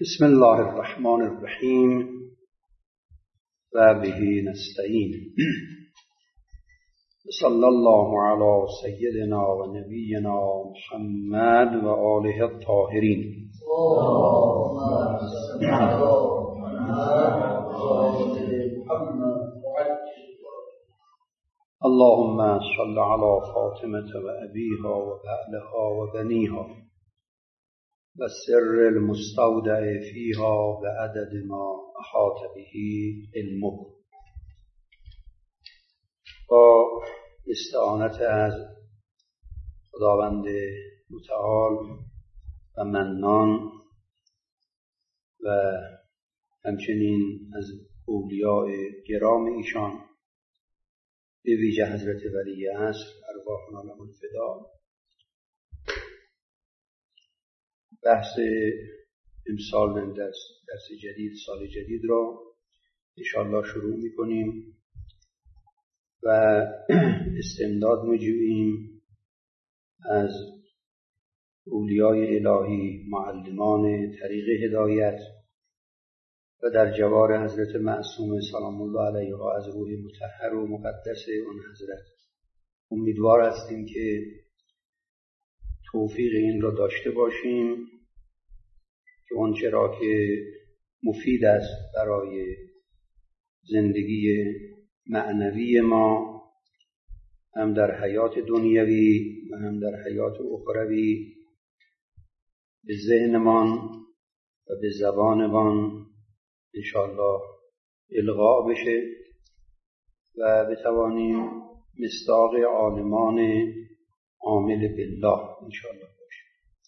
بسم الله الرحمن الرحیم و به نستعین. صلی الله علی سیدنا و نبینا محمد و آله الطاهرین. اللهم صل علی فاطمة و ابیها و بعلها و بنیها و سر المستودع فیها و عدد ما احاط به علمه. با استعانت از خداوند متعال و منان و همچنین از اولیاء گرام ایشان به ویژه حضرت ولی عصر ارواحنا لهم الفدا، بحث امسال درس جدید سال جدید را انشاءالله شروع می‌کنیم و استمداد می‌جوییم از اولیای الهی، معلمان طریق هدایت و در جوار حضرت معصوم سلام الله علیه و از روح مطهر و مقدس اون حضرت امیدوار هستیم که توفیق این را داشته باشیم که آنچه را که مفید است برای زندگی معنوی ما، هم در حیات دنیوی و هم در حیات اخروی، به ذهنمان و به زبانمان انشاءالله القا بشه و بتوانیم مصداق عالمان عامل بالله انشاءالله باشه.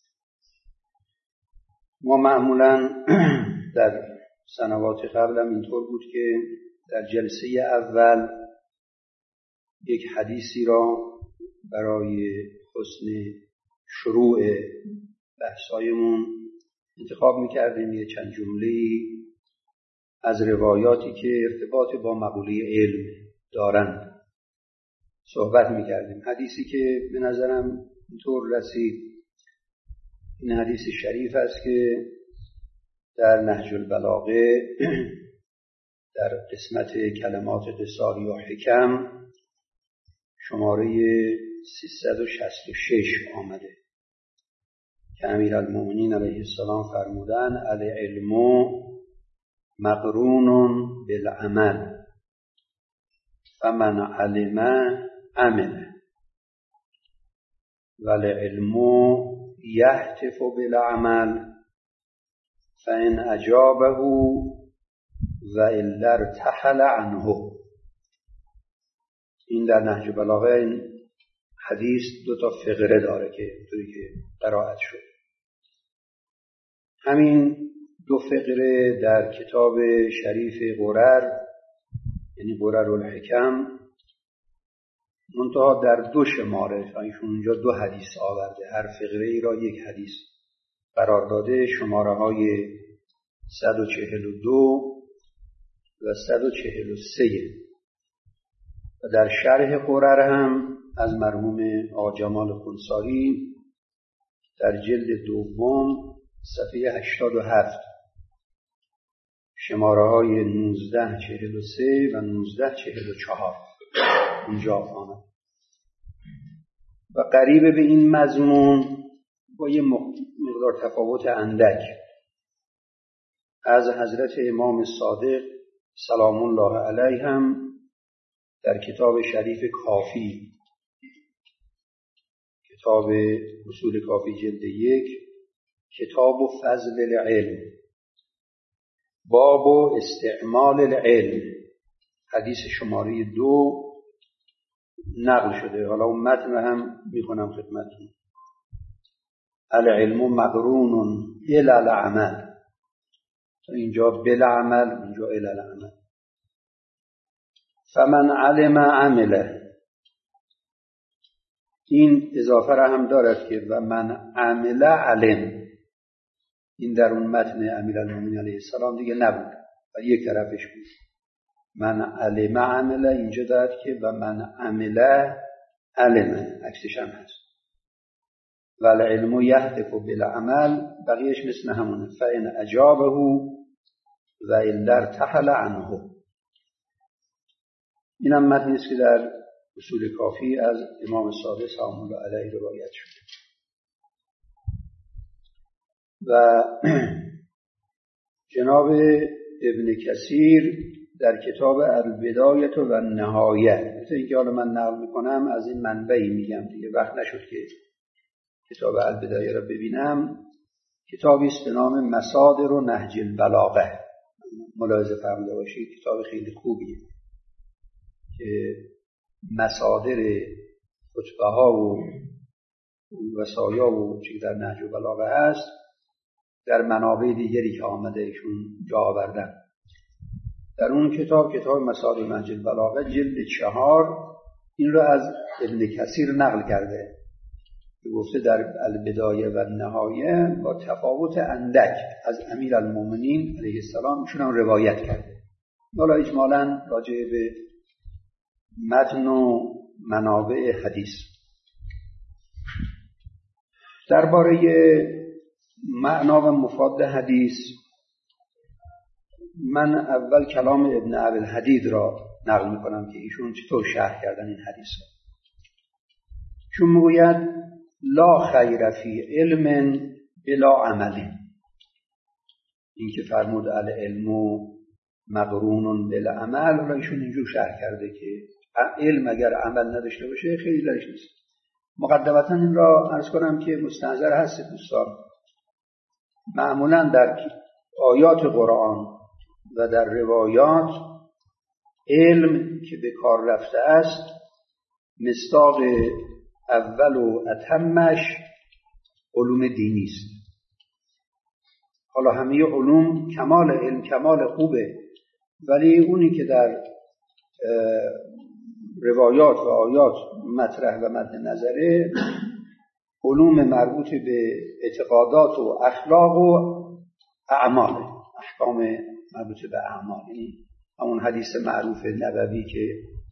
ما معمولا در سنوات قبل هم اینطور بود که در جلسه اول یک حدیثی را برای حسن شروع بحثایمون انتخاب می‌کردیم، یه چند جمله‌ای از روایاتی که ارتباط با مقوله علم دارند صحبت می‌کردیم. حدیثی که به نظرم اینطور رسید، این حدیث شریف است که در نهج البلاغه در قسمت کلمات قصاری و حکم شماره 366 آمده که امیرالمؤمنین علیه السلام فرمودن العلم مقرون بالعمل فمن علم عمل والعلم یهتف بالعمل فإن أجابه وإلا ارتحل عنه. این در نهج بلاغه این حدیث 2 فقره داره که اینطوری که قرائت شد. همین 2 فقره در کتاب شریف غرر، یعنی غرر الحکم، منتها در 2 شماره، ایشون اونجا 2 حدیث آورده، هر فقره ای را یک حدیث قرار داده، شماره های 142 و 143 و در شرح غرر هم از مرحوم آقا جمال خونساری در جلد 2 صفحه 87 شماره های 1943 و 1944 اونجا آمد و قریب به این مضمون با یه مقدار تفاوت اندک از حضرت امام صادق سلام الله علیه هم در کتاب شریف کافی، کتاب اصول کافی جلد 1، کتاب فضل العلم، باب استعمال العلم، حدیث شماره 2 نقل شده. حالا اون متن هم میخونم خدمتتون. العلم مقرون الی العمل، اینجا بالعمل، اینجا الی العمل. فمن علم عمله، این اضافه را هم دارد که و من عمل علم. این در اون متن امیرالمؤمنین علیه السلام دیگه نبود و یک طرفش بود. من علم عمله اینجا دارد که و من عمل علم، عکسش هم هست. والعلم یهتف بالعمل، بقیهش مثل همونه. فإن اجابه و الا ارتحل عنه. این هم متنی است که در اصول کافی از امام صادق سلام الله علیه روایت شده. و جناب ابن کثیر در کتاب البدایه و النهایه، مثل اینکه حالا من نقل میکنم از این منبعی میگم دیگه، وقت نشد که کتاب البدایه را ببینم. کتابی است به نام مصادر و نهج البلاغه، ملاحظه فرموده باشید کتاب خیلی خوبیه که مصادر خطبه ها و وصایا و چیزی در نهج البلاغه هست در منابع دیگری که آمده ایشون جا آوردن. در اون کتاب مصادر نهج البلاغه جلد 4 این رو از ابن کثیر نقل کرده، گفته در البدایه و النهایه با تفاوت اندک از امیرالمومنین علیه السلام ایشون هم روایت کرده. حالا اجمالاً راجع به متن و منابع حدیث. درباره معنا و مفاد حدیث من اول کلام ابن ابی‌الحدید را نقل میکنم که ایشون چطور شرح کردن این حدیث را. چون میگوید لا خیر فی علم بلا عمل، این که فرمود العلم مقرون بالعمل را ایشون اینجور شرح کرده که علم اگر عمل نداشته باشه خیلی درش نیست. مقدمتا این را عرض کنم که مستحضر هست دوستان، معمولا در آیات قرآن و در روایات علم که به کار رفته است مصداق اول و اتمش علوم دینی است. حالا همه علوم کمال علم کمال خوبه، ولی اونی که در روایات و آیات مطرح و مد نظره علوم مربوط به اعتقادات و اخلاق و اعمال، احکام مربوط به اعمال، یعنی همون حدیث معروف نبوی که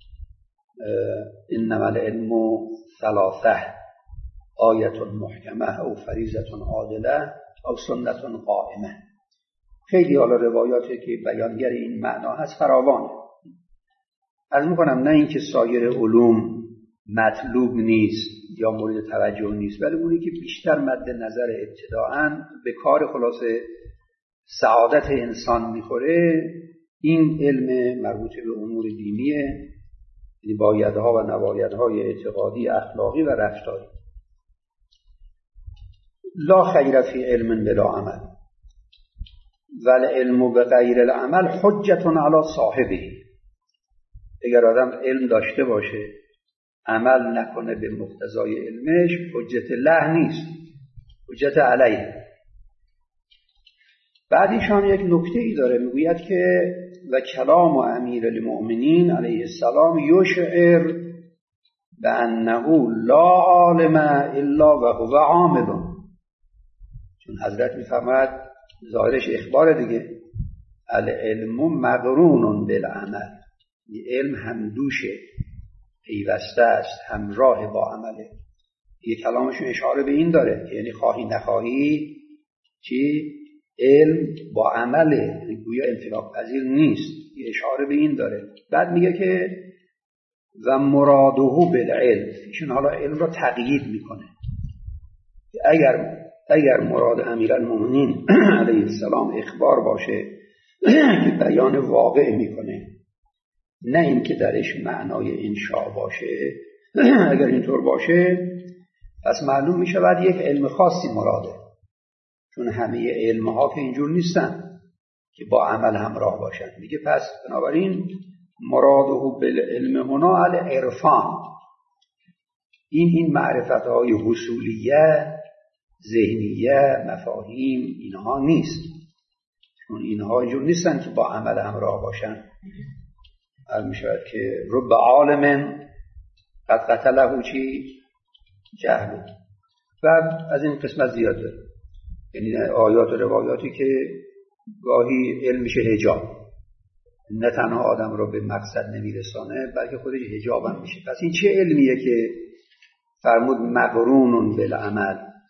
انما العلم ثلاثه آیه محکمه او فریضه عادله او سنت قائمه. خیلی حالا روایاتی که بیانگر این معنا هست فراوانه. عرض میکنم نه اینکه سایر علوم مطلوب نیست یا مورد توجه نیست، ولی اونی که بیشتر مد نظر ابتداءً به کار خلاصه سعادت انسان میخوره این علم مربوط به امور دینیه، یعنی بایدها و نبایدهای اعتقادی، اخلاقی و رفتاری. لا خیر فی علم بلا عمل والعلم بغیر العمل حجة علی صاحبه. اگر آدم علم داشته باشه عمل نکنه به مقتضای علمش، حجت له نیست، حجت علیه. بعدیشان یک نکته ای داره، میگوید که و کلام امیر المؤمنین علیه السلام یشعر بانه لا عالم الا و هو عامل. چون حضرت میفرماید ظاهرش اخبار دیگه، العلم مقرون بالعمل، علم همدوشه، پیوسته است، همراه با عمله. یه کلامشون اشاره به این داره که یعنی خواهی نخواهی چی؟ علم با عمله، گویا انفراق پذیر نیست. یه اشاره به این داره. بعد میگه که و مراده بالعلم، ایشون حالا علم را تقیید میکنه. اگر مراد امیرالمومنین علیه السلام اخبار باشه که بیان واقع میکنه، نه این که درش معنای انشاء باشه، اگر اینطور باشه پس معلوم میشه بعد یک علم خاصی مراده، چون همه علمها که اینجور نیستن که با عمل همراه باشن. میگه پس بنابراین مراده بالعلم هنا العرفان، این معرفتهای حصولیه، ذهنیه، مفاهیم، اینها نیست، چون اینها اینجور نیستن که با عمل همراه باشن. میشود که رب عالم قد قتله چی؟ جهل. و از این قسمت زیاد داره، یعنی آیات و روایاتی که گاهی علم میشه حجاب، نه تنها آدم رو به مقصد نمیرسانه بلکه خودش حجاب هم میشه. پس این چه علمیه که فرمود مقرون بالعمل،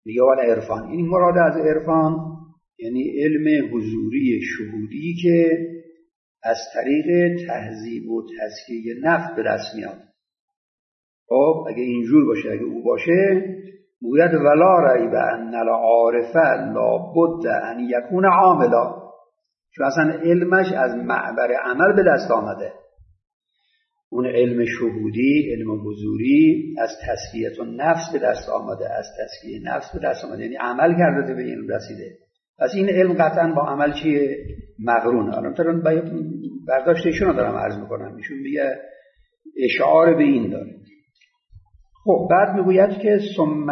میگه ولی عرفان، این مراد از عرفان یعنی علم حضوری شهودی که از طریق تهذیب و تزکیه نفس به دست میاد. خب اگه اینجور باشه، اگه او باشه، باید ولا ریب ان العارف لا بد ان یکون عاملا، چون اصلا علمش از معبر عمل به دست آمده. اون علم شهودی، علم حضوری از تزکیه نفس به دست آمده، از تزکیه نفس به دست آمده، یعنی عمل کرده به این رسیده. پس این علم قطعا با عمل چیه؟ مقرونه. الان برداشت ایشون رو دارم عرض میکنم، ایشون میگه اشعار به این داره. خب بعد میگوید که ثم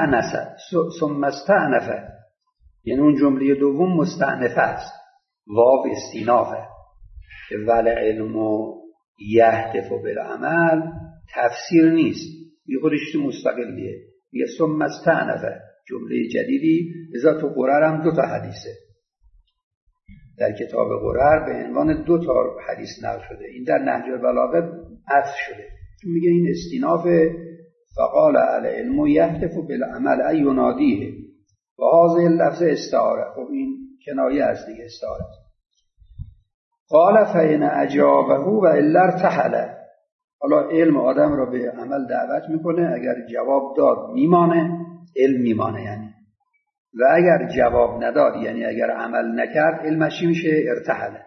استأنفه، یعنی اون جمله دوم مستأنفه است، واو استینافه، که ول علم یهدف بالعمل تفسیر نیست، یه خودش مستقلیه. یه ثم استأنفه جمله جدیدی، لذا تو قرر هم 2 حدیثه در کتاب قرر به عنوان 2 حدیث نقل شده. این در نهج البلاغه عطف شده، چون میگه این استیناف فقال العلم یهدف بالعمل ای ینادیه و هذا اللفظ استعاره. خب این کنایه است دیگه، استعاره. قال فإن اجابه و الا ارتحل. حالا علم آدم را به عمل دعوت میکنه، اگر جواب داد میمانه، علم میمانه یعنی، و اگر جواب نداد یعنی اگر عمل نکرد، علمش میشه؟ ارتحل.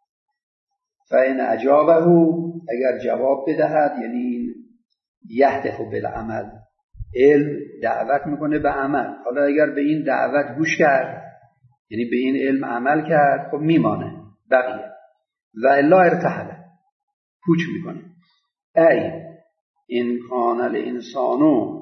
فإن اجابه، اگر جواب بدهد یعنی یهدف بالعمل، علم دعوت میکنه به عمل. حالا اگر به این دعوت گوش کرد یعنی به این علم عمل کرد، خب میمانه بقیه. و الا ارتحل، کوچ میکنه. ای این کان الانسان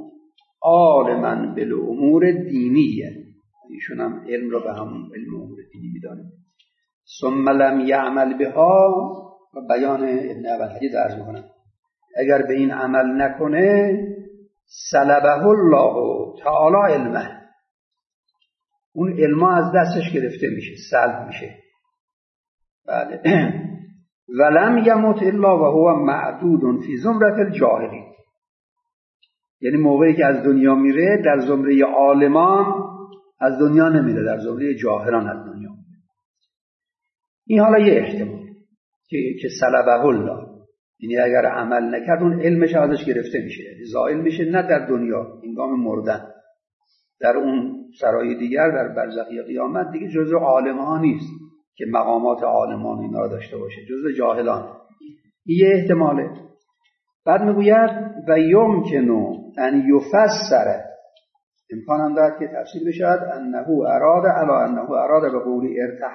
عالما بالامور دینیه، ایشون هم علم رو به همون علم امور دینی میدانه. ثم لم یعمل بها، و بیان ابن ابوالحدید عرض میکنم، اگر به این عمل نکنه سلبه الله تعالی علمه، اون علم از دستش گرفته میشه، سلب میشه. بله. ولم یموت الا و هو معدود فی زمره الجاهلین، یعنی موقعی که از دنیا میره در زمره عالمان از دنیا نمیره، در زمره جاهلان از دنیا میره. این حالا یه احتمال که سلبه الله، یعنی اگر عمل نکرد اون علمش ازش گرفته میشه، یعنی زائل میشه، نه در دنیا هنگام مردن، در اون سرای دیگر در برزخی قیامت دیگه جزء عالمان نیست که مقامات عالمان اینا رو داشته باشه، جزء جاهلان. این یه احتماله. بعد میگوید و یمکنو ان یفسر، امکان هم دارد که تفسیر بشود انه اراد به قول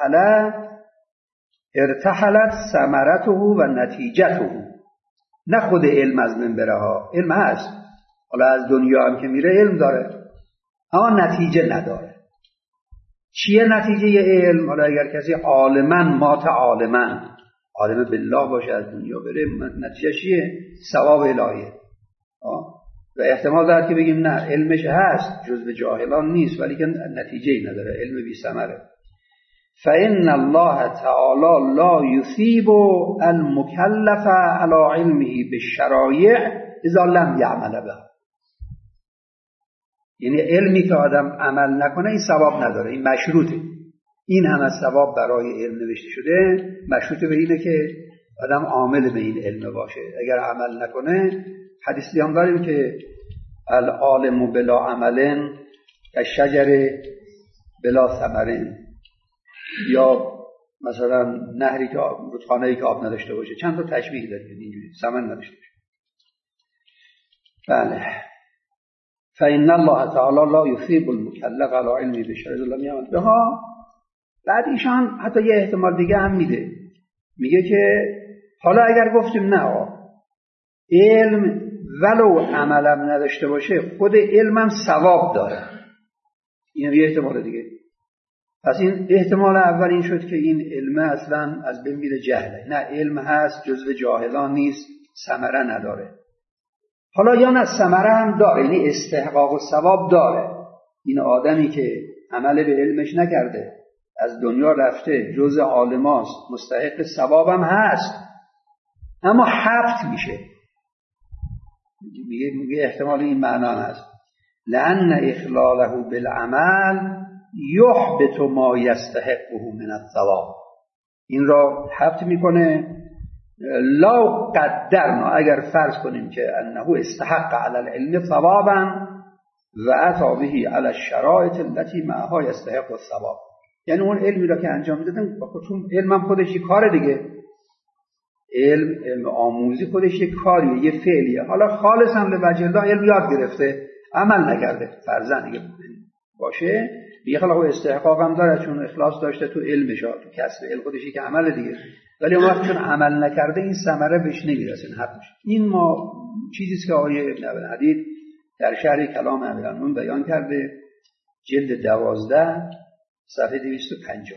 ارتحلت ثمرته و نتیجته، نه خود علم از من بره ها، علم هست، حالا از دنیا هم که میره علم داره اما نتیجه نداره. چیه نتیجه علم؟ حالا اگر کسی عالما مات عالم بالله باشه از دنیا بره، نتیجه چیه؟ ثواب الهیه. و احتمال دارد که بگیم نه، علمش هست، جزو جاهلان نیست، ولی که نتیجه نداره، علم بی ثمره. فإن الله تعالی لا یثیب المکلف علی علمه بالشرایع اذا لم یعمل بها، یعنی علمی که آدم عمل نکنه این ثواب نداره، این مشروطه. این همه ثواب برای علم نوشته شده، مشروطه به اینه که آدم عامل به این علم باشه. اگر عمل نکنه، حدیثی هم داریم که العالم بلا عمل کالشجر بلا ثمر، یا مثلا نهری که رودخانه‌ای که آب نداشته باشه. چند تا تشبیه داره اینجوری، ثمر نداشته باشه. بله. فإن الله تعالی لا یثیب المکلف علی علمی بشرایط لم یعمل بها. بعد ایشان حتی یه احتمال دیگه هم میده، میگه که حالا اگر گفتیم نه، علم ولو عملم نداشته باشه خود علمم ثواب داره، این یه احتمال دیگه. پس این احتمال اول این شد که این علم اصلا از بین میره، جهله. نه، علم هست، جزو جاهلان نیست، ثمره نداره. حالا یا نه ثمره هم داره، یعنی استحقاق و ثواب داره. این آدمی که عمل به علمش نکرده از دنیا رفته، جزء عالماست، مستحق ثوابم هست، اما حبط میشه. میگه احتمال این معنا هست. لأن اخلاله بالعمل یحبط ما یستحقه من الثواب. این را حبط میکنه. لا قدرنا، اگر فرض کنیم که انه استحق علی العلم ثوابا و اتى به علی الشرائط التي معها یستحق الثواب، یعنی اون علمی را که انجام میدادن، چون علم هم خودش یک کار دیگه، علم آموزی خودش یک کاریه، یه فعلیه. حالا خالصا لوجه الله علم یاد گرفته عمل نکرده، فرضاً اگه باشه دیگه خلاص استحقاق هم داره، چون اخلاص داشته تو علمش، تو کسب علم خودش یک عمل دیگه. ولی اون وقت چون عمل نکرده این ثمره بهش نمیرسه، این حق میشه. این ما چیزی است که آقای ابن ابی‌الحدید در شرح کلام امیرالمومنین بیان کرده، جلد 12 صفحه 250.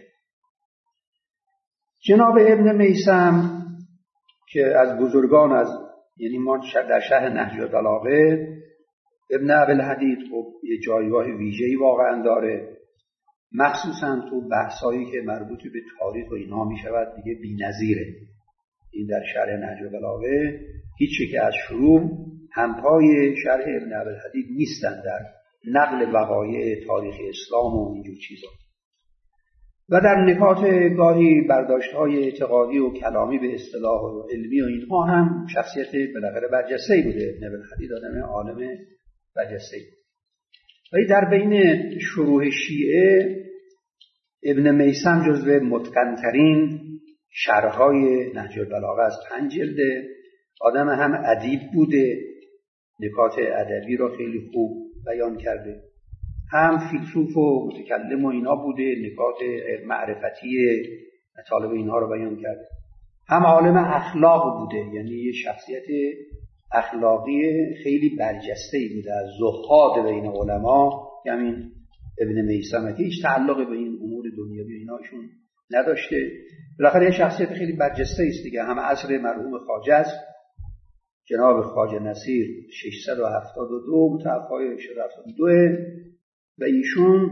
جناب ابن میثم که از بزرگان، از یعنی ما در شرح نهج البلاغه، ابن ابی‌الحدید خب یه جایگاه ویژه‌ای واقعا داره، مخصوصا تو بحثایی که مربوط به تاریخ و اینها می شود دیگه بی‌نظیره. این در شرح نهج البلاغه هیچی که از شروع همپای شرح ابن ابی‌الحدید نیستن در نقل وقایع تاریخ اسلام و اینجور چیزا. و در نکات گاهی برداشت‌های اعتقادی و کلامی به اصطلاح و علمی و اینها هم شخصیت بالاخره برجسته‌ای بوده. ابن ابی‌الحدید آدم عالم برجسته‌ای. ولی در بین شروح شیعه ابن میثم جزو متقن‌ترین شرح‌های نهج البلاغه از 5 جلده. آدم هم ادیب بوده، نکات ادبی را خیلی خوب بیان کرده، هم فیلسوف و متکلم و اینا بوده، نکات معرفتی مطالب اینها رو بیان کرده، هم عالم اخلاق بوده، یعنی یه شخصیت اخلاقی خیلی برجسته‌ای بوده، از زهاد بین علما. همین ابن میثم که هیچ تعلق به این امور دنیوی ایناشون نداشته، بالاخره یه شخصیت خیلی برجسته‌ای است دیگه. هم عصر مرحوم خواجه است، جناب خواجه نصیر 672 متوفای 672 و ایشون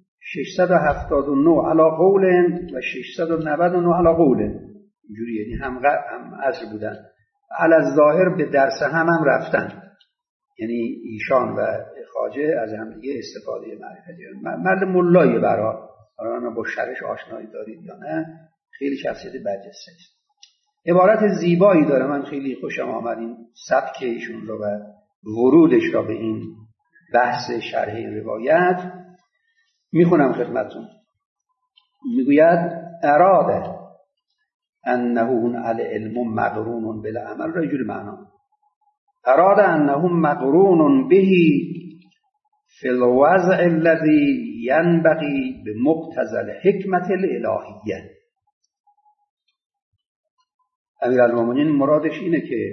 679 علی قول و 699 علی قول، اینجوری، یعنی هم عصر بودن. علی الظاهر به درس هم رفتن، یعنی ایشان و خواجه از هم دیگه استفاده معرفتی. مرد ملایی برا با شرش آشنایی دارید یا نه، خیلی شخصیت برجسته است. عبارت زیبایی داره، من خیلی خوشم آمد این سبک ایشون رو و ورودش را به این بحث شرح این روایت. میخونم خدمتتون. میگوید اراده انه العلم مقرون بالعمل را اینجوری معنا، اراده انه مقرون به فی الوضع الذي ينبغي بمقتضى الحکمت الالهیه. امیرالمومنین مرادش اینه که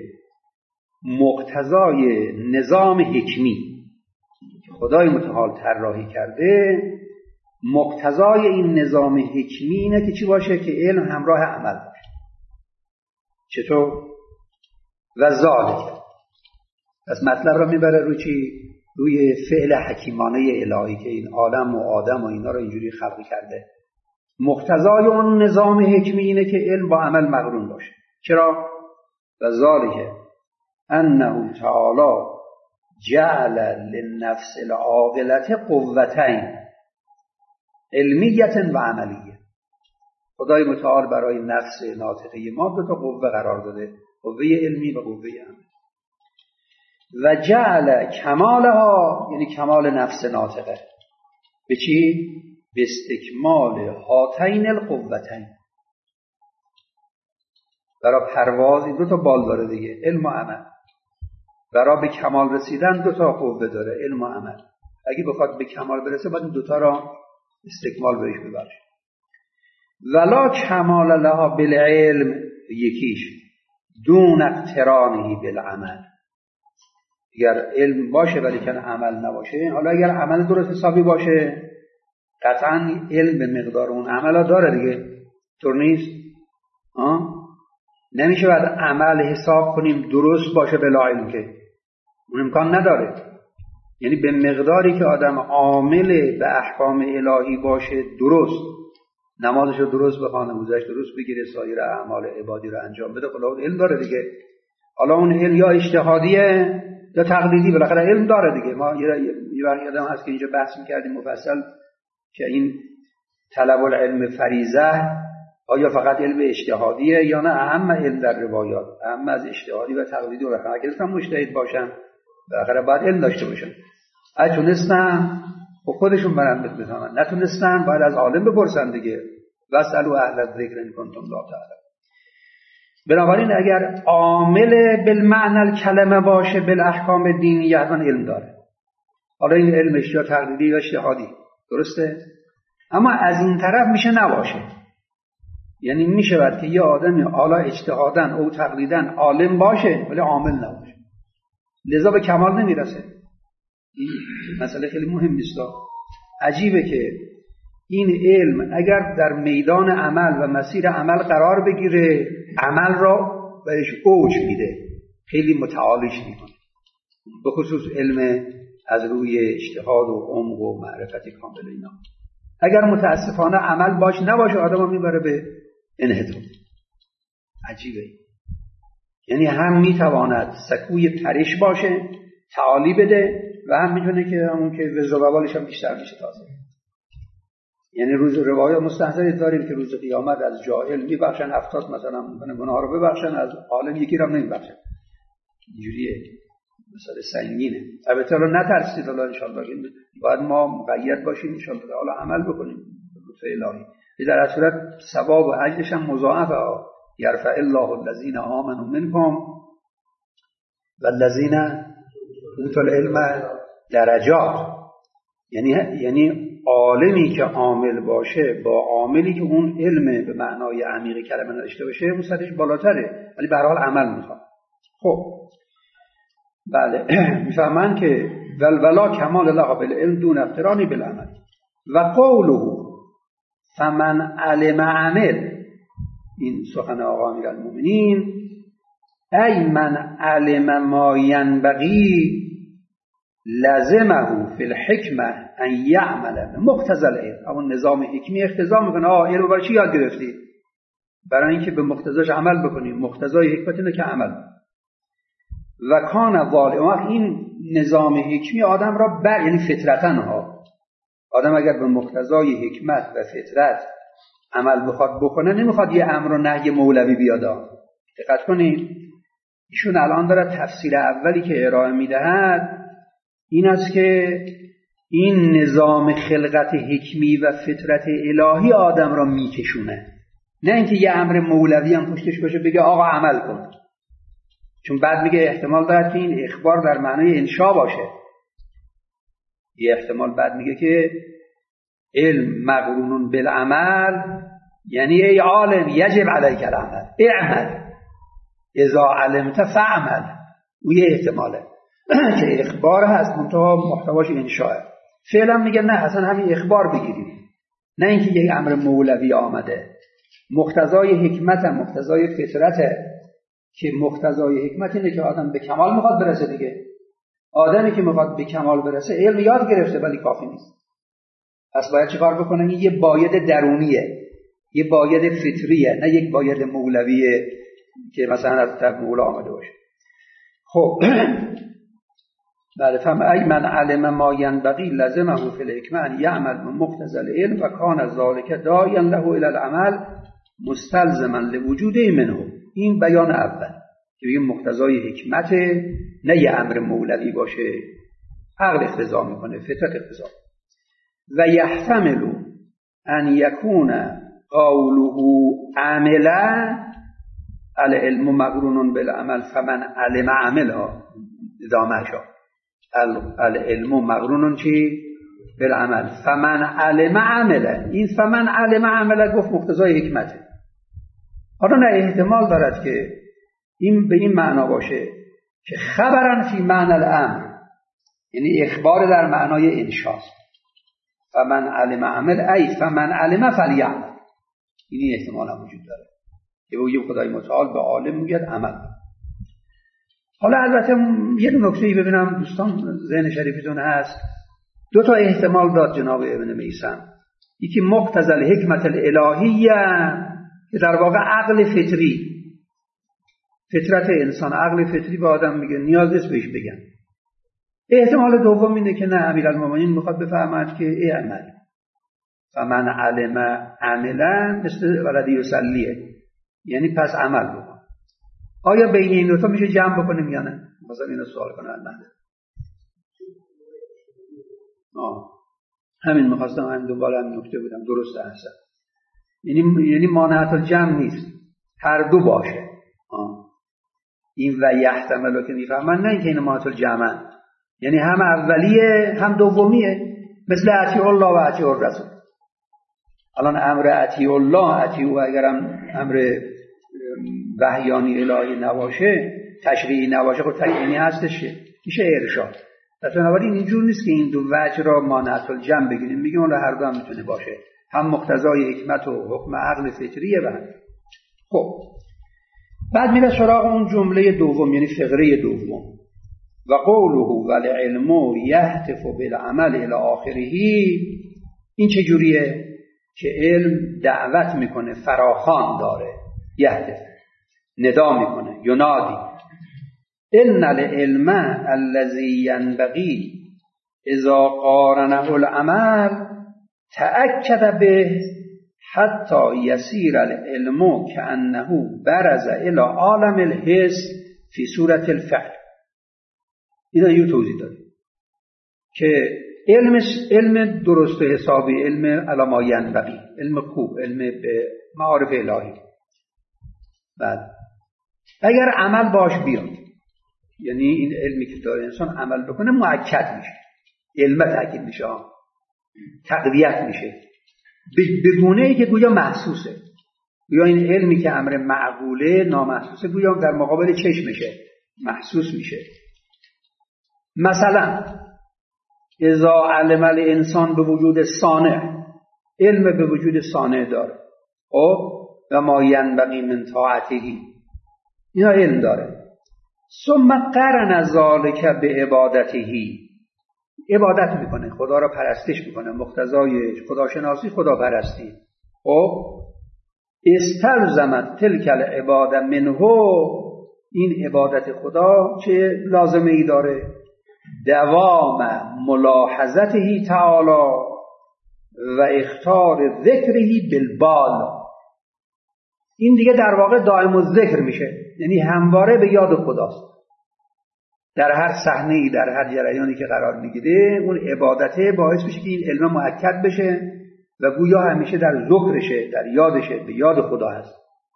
مقتضای نظام حکمی که خدای متعال طراحی کرده، مقتضای این نظام حکمی اینه که چی باشه؟ که علم همراه عمل باشه. چطور؟ و ذالک، پس مطلب را میبره روی چی؟ روی فعل حکیمانه الهی که این عالم و آدم و اینا رو اینجوری خلق کرده. مقتضای اون نظام حکمی اینه که علم با عمل مقرون باشه. چرا؟ و ذالک انه تعالی جعل للنفس العاقلة قوتین علمیت و عملیه. خدای متعال برای نفس ناطقه ما 2 تا قوه قرار داده، قوه علمی و قوه عملی. و جعل کمالها، یعنی کمال نفس ناطقه، به چی؟ به استکمال هاتین القوتین. برای پرواز 2 تا بال داره دیگه، علم و عمل. برای به کمال رسیدن 2 تا قوه داره، علم و عمل. اگه بخواد به کمال برسه باید این 2 تا را استکمال بهش ببره. ولا کمال لها بالعلم، یکیش دون اقترانه بالعمل. اگر علم باشه ولی که عمل نباشه، حالا اگر عمل درست حسابی باشه قطعا علم به مقدار اون عمل داره دیگه، طور نیست؟ نمیشه باید عمل حساب کنیم درست باشه بلا علم، که اون امکان نداره. یعنی به مقداری که آدم عامل به احکام الهی باشه، درست نمازش رو درست بخونه، روزش درست بگیره، سایر اعمال عبادی رو انجام بده، خلاص علم داره دیگه. حالا اون علم یا اجتهادیه یا تقلیدی، بالاخره علم داره دیگه. ما یه وقت یادم هست که اینجا بحث می‌کردیم مفصل که این طلب العلم فریضه آیا فقط علم اجتهادیه یا نه اهم علم در روایات، اهم از اجتهادی و تقلیدی و اگر هم مجتهد باشن بالاخره باید علم داشته باشن. اگه تونستن خودشون برن بفهمن، نتونستن باید از عالم بپرسن دیگه. واسالو اهل الذکر ان کنتم لا تعلمون. بنابراین اگر عامل بالمعنى الکلمه باشه بالاحکام دینی حتما علم داره. حالا این علمش یا تقلیدی یا اجتهادی، درسته؟ اما از این طرف میشه نباشه. یعنی میشه که یه آدمی حالا اجتهادن او تقلیدن عالم باشه ولی عامل نباشه، لذا به کمال نمیرسه. این مسئله خیلی مهم نیست. عجیبه که این علم اگر در میدان عمل و مسیر عمل قرار بگیره عمل را بهش اوج میده، خیلی متعالیش میکنه، به خصوص علم از روی اجتهاد و عمق و معرفت کامل اینا. اگر متاسفانه عمل باش نباشه آدم میبره به انحطاط. عجیبه. یعنی هم میتواند سکوی پرش باشه، تعالی بده، و هم میتونه که همون که وزر و وبالش هم بیشتر میشه تازه. یعنی روز روایات مستحضر داریم که روز قیامت از جاهل میبخشن 70 مثلا گناه رو ببخشن، از عالم یکی رو نمیبخشن. اینجوریه، مثلا سنگینه. البته رو نترسید الله ان شاء الله، باید ما مقید باشیم ان شاء الله، حالا عمل بکنیم به الهی. در هر صورت ثواب و اجرش هم مضاعفه. یرفع الله الذین آمنوا منکم والذین اوتوا العلم درجات. یعنی عالمی که عامل باشه با عاملی که اون علم به معنای عمیق کلمه داشته باشه اون سطحش بالاتره، ولی به هر حال عمل میخواد. خب بله، میفهمن که ولولا کمال الله بالعلم دون اقترانی بالعمل. و قوله فمن علم عمل، این سخن آقا امیرالمومنین، ای من علم ما ینبغی لازمه فی الحکمه ان یعمل مقتضی العلم. اون نظام حکمی اقتضا میکنه علم برای چی یاد گرفتی؟ برای اینکه به مقتضاش عمل بکنیم. مقتضای حکمت اینه که عمل. و کان ظالم، این نظام حکمی آدم را یعنی فطرتاً آدم اگر به مقتضای حکمت و فطرت عمل بخواد بکنه نمیخواد یه امر و نهی مولوی بیاد. دقت کنید، ایشون الان داره تفسیر اولی که ارائه میدهد این است که این نظام خلقت حکمی و فطرت الهی آدم را میکشونه، نه اینکه یه امر مولوی هم پشتش باشه بگه آقا عمل کن. چون بعد میگه احتمال دارد که این اخبار در معنای انشا باشه. یه احتمال بعد میگه که علم مقرون بالعمل، یعنی ای عالم یجب علیک العمل اعمل اذا علمت فعمل. و یه احتماله که اخبار هست منتها محتواش انشاءه. فعلا میگه نه، اصلا همین اخبار بگیریم، نه اینکه یه امر مولوی آمده. مقتضای حکمت هم مقتضای فطرته، که مقتضای حکمت اینه که آدم به کمال میخواد برسه دیگه. آدمی که میخواد به کمال برسه علم یاد گرفته ولی کافی نیست. پس باید چیکار بکنه؟ این یه باید درونیه، یه باید فطریه، نه یک باید مولویه که مثلا از طرف مولا آمده باشه. خب بله، فهم ای من علم ما ینبغی لازمه فی الحکمه ان یعمل بمقتضی العلم و کان ذلک داعیا له الی العمل مستلزما لوجود منه. این بیان اول که بگیم مقتضای حکمت، نه یه امر مولوی باشه، عقل اقتضا میکنه، فطرت اقتضا. و یحتمل ان یکون قوله عملا العلم مقرون بالعمل فمن علم عملا ادامه‌شو العلم مقرون چی؟ بالعمل فمن علم عملا. این فمن علم عملا گفت مقتضای حکمته. حالا نه احتمال دارد که این به این معنا باشه که خبرن فی معنی الامر، یعنی اخبار در معنای انشاست. فمن علم عمل ای فمن علم فلیعمل. این احتمال هم وجود داره که بگیم خدای متعال به عالم میگه عمل. حالا البته یه نکته‌ای ببینم دوستان ذهن شریفتون هست. دو تا احتمال داد جناب ابن میثم. یکی مقتضی الحکمت الالهیه که در واقع عقل فطری، فطرت انسان، عقل فطری به آدم میگه نیاز نیست بهش بگن. احتمال دوم اینه که نه، امیرالمومنین میخواد بفهمد که ای عمل فمن علم عملا مثل ولد یصلیه، یعنی پس عمل بکن. آیا بین این دوتا میشه جمع بکنیم یا نه؟ مثلا اینو سوال کنه المنده. همین میخواستم، همین دنبال هم نکته بودم. درسته احسن. یعنی مانعت الجمع نیست، هر دو باشه. این و یحتملو که میفهمن، نه اینکه این مانعت الجمع، یعنی هم اولیه هم دومیه، مثل اطیع الله و اطیع الرسول. الان امر اطیع الله، اطیع او اگرم امر وحیانی الهی نباشه، تشریعی نباشه، خب تعیینی هستش، میشه ارشاد. بنابراین اینجور نیست که این دو وجه را مانعت الجمع بگیریم، میگیم اون هر دو هم میتونه باشه، هم مقتضای حکمت و حکم عقل فطریه. خب بعد میره سراغ اون جمله دوم، یعنی فقره دوم، و قوله والعلم یهتف بالعمل الی آخره. این چجوریه؟ که علم دعوت میکنه، فراخوان داره، یهتف ندا میکنه، ینادی. ان العلم الذي ينبغي اذا قارنه العمل تأكد به حتی یسیر العلم كأنه برز الى عالم الحس فی صورت الفعل. اینا یه توضیح داره که علم درست حسابی، علم علی ما ینبغی، علم خوب، علم به معارف الهی، بعد اگر عمل باش بیاد، یعنی این علمی که داره انسان عمل بکنه مؤکد میشه، علم تأکید میشه، تقویت میشه، به گونه‌ای که گویا محسوسه. گویا این علمی که امر معقوله نامحسوسه، گویا در مقابل چشمشه محسوس میشه. مثلا اذا علم الانسان به وجود صانع، علم به وجود صانع داره، و ما ینبغی من طاعته، اینا علم داره. ثم قرن ذلک به عبادته، عبادت میکنه، خدا را پرستش میکنه، مقتضای خداشناسی خدا پرستی. استلزمت تلک العباده منه، این عبادت خدا چه لازمه ای داره؟ دوام ملاحظته تعالی و اختار ذکره بالبال. این دیگه در واقع دائم الذکر میشه، یعنی همواره به یاد خداست. در هر صحنه‌ای، در هر جریانی که قرار میگیره، اون عبادته باعث میشه که این علم مؤکد بشه و گویا همیشه در ذکرشه، در یادشه، به یاد خدا هست.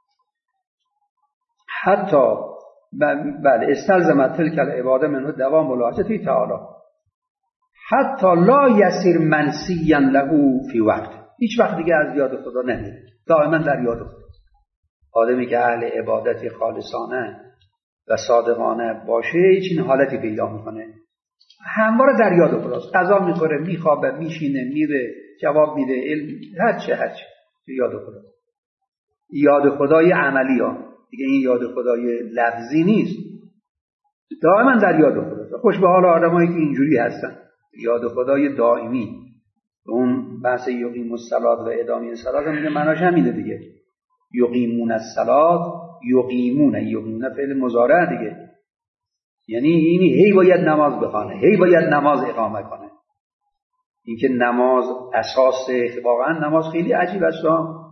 حتی بله استلزمت تلک العباده منه دوام ملاحظته تعالی حتی لا یسیر منسیا له فی وقت، هیچ وقت دیگه از یاد خدا نمیره، دائما در یاد خدا. آدمی که اهل عبادت خالصانه و صادقانه باشه، این حالتی پیدا میکنه، همواره در یاد خداست. قضا میخوره، میخوابه، میشینه، میره، جواب میده، علم، هرچه یاد خدا. یاد خدای عملی ها دیگه، این یاد خدای لفظی نیست، دائما در یاد خدا. خوش به حال آدمایی که اینجوری هستن، یاد خدای دائمی. اون بحث یقیم الصلاة و ادامه الصلاة هم میگه معناش همینه دیگه، یقیمون الصلاة، یقیمون فعل مضارع دیگه، یعنی اینی هی باید نماز بخونه، هی باید نماز اقامه کنه. این که نماز اساس، واقعا نماز خیلی عجیب است.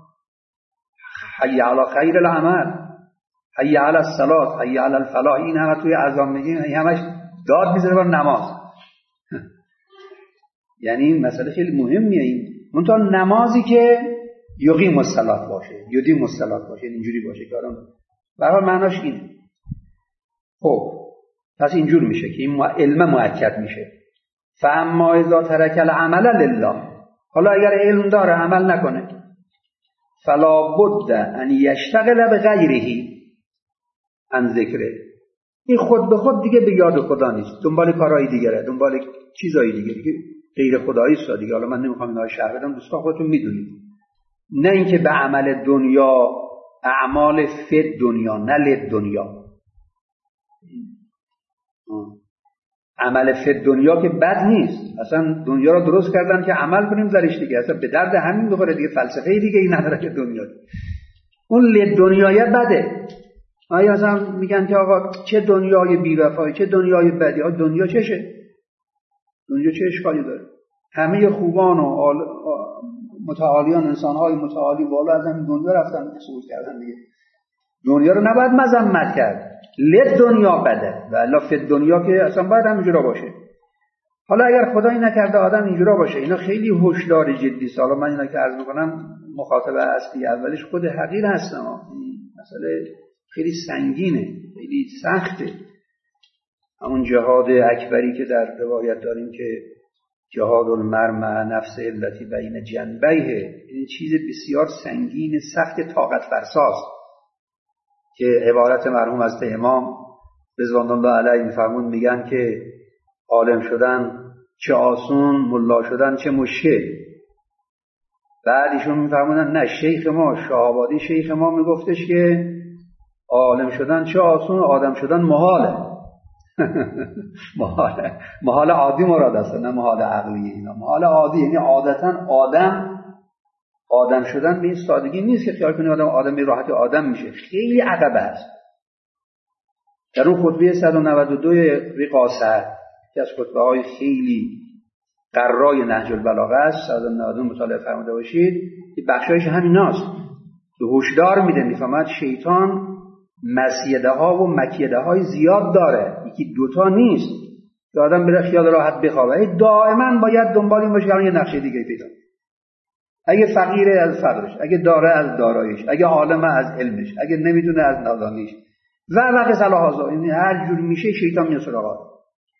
حی علی خیر العمل، حی علی الصلاة، حی علی الفلاح، این همه توی اذان میگیم، همش داد میزنه بر نماز. یعنی این مسئله خیلی مهمیه. این منتها نمازی که یقیم الصلاة باشه، یدیم الصلاة باشه، اینجوری باشه که آدم به هر حال معناش اینه. خب پس اینجور میشه که این علم مؤکد میشه. فاما اذا ترک العمل لله، حالا اگر علم داره عمل نکنه، فلا بد ان یشتغل بغیره عن ذکره، این خود به خود دیگه به یاد خدا نیست، دنبال کارهای دیگره، دنبال چیزهای دیگه غیر خدایی است دیگه. حالا من نمیخوام اینها شرح بدم، دوستان خودتون میدونید. نه اینکه به عمل دنیا، اعمال فد دنیا، نه لد دنیا. عمل فد دنیا که بد نیست، اصلا دنیا رو درست کردن که عمل کنیم درش دیگه، اصلا به درد همین بخوره دیگه، فلسفه دیگه این نداره که دنیا. اون لد دنیای بده. آیا اصلا میگن که آقا چه دنیای بی‌وفایی، چه دنیای بدی، دنیا چشه؟ دنیا چه اشکالی داره؟ همه خوبان و متعالیان، انسان‌های متعالی بالا از همین دنیا رفتن صعود کردن دیگه. دنیا رو نباید مذمت کرد. لد دنیا بده و الا فی دنیا که اصلا باید همینجورا باشه. حالا اگر خدایی نکرده آدم اینجورا باشه، اینا خیلی هوشدار جدی. حالا من اینا که عرض میکنم مخاطب اصلی اولش خود حقیر هستم. مسئله خیلی سنگینه، خیلی سخته. همون جهاد اکبری که در روایت داریم که جهاد المرء مع نفس التی بین جنبیه، این چیز بسیار سنگین، سخت، طاقت فرساست که عبارت مرحوم از امام رضوان الله علیه میفرمون، میگن که عالم شدن چه آسون، ملا شدن چه مشکل. بعد ایشون میفرمونن نه، شیخ ما شاهآبادی شیخ ما میگفتش که عالم شدن چه آسون، آدم شدن محاله. محال عادی مراد است، نه محال عقلی. اینا محال عادی یعنی عادتا آدم شدن به این سادگی نیست که خیال کنی آدم به راحتی آدم میشه، خیلی عقبه است. در اون خطبه 192 رقاصه که از خطبه های خیلی قرای نهج البلاغه است، 192 مطالعه فرموده باشید، این بخشایش همیناست که هشدار میده، میفهمد شیطان مسیده ها و مکیده های زیاد داره، یکی دوتا نیست که آدم بره خیال راحت بخوابه. دائما باید دنبال این باشه که یه نقشه دیگه پیدا. اگه فقیره از فقرش، اگه داره از دارایش، اگه عالمه از علمش، اگه نمیدونه از نادانیش و صلاح‌ها. این هر جور میشه شیطان میاد سراغ.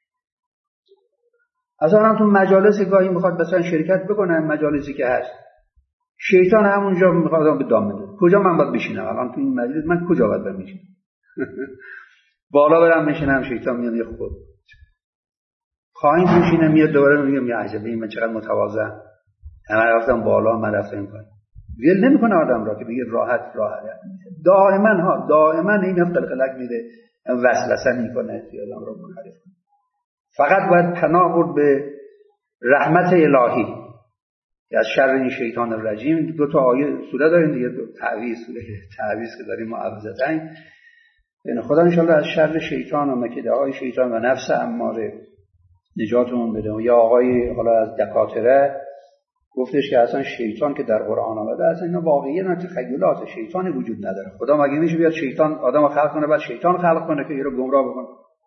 اصلا تو مجالس گاهی میخواد مثلا شرکت بکنه، مجالسی که هست شیطان همونجا میخواد آدم به دام بده. کجا من باید بشینم الان تو این مجلس؟ من کجا باید برم بشینم؟ بالا برم بشینم، شیطان میاد یه خود خواهیم بشینم، میاد دوباره میگم یا عجبه من چقدر متواضع، همه رفتم بالا من رفتم پایین. ویل نمیکنه آدم را که بگه راحت. دائما این قلقلک میده، وسوسه میکنه که آدم را منحرف کنه. فقط باید پناه برد به رحمت الهی از شر این شیطان الرجیم. دو تا آیه سوره داریم دیگه، تعویض که داریم معوذتین، یعنی خدا ان شاءالله از شر شیطان و مکیده های شیطان و نفس اماره نجاتمون بده. یا آقای حالا از دکاتره گفتش که اصلا شیطان که در قرآن آمده اصلا اینا واقعیه، نه تخیلات، شیطانی وجود نداره. خدا مگه میشه بیاد شیطان آدمو خلق کنه بعد شیطان خلق کنه که اینو گمراه بکنه؟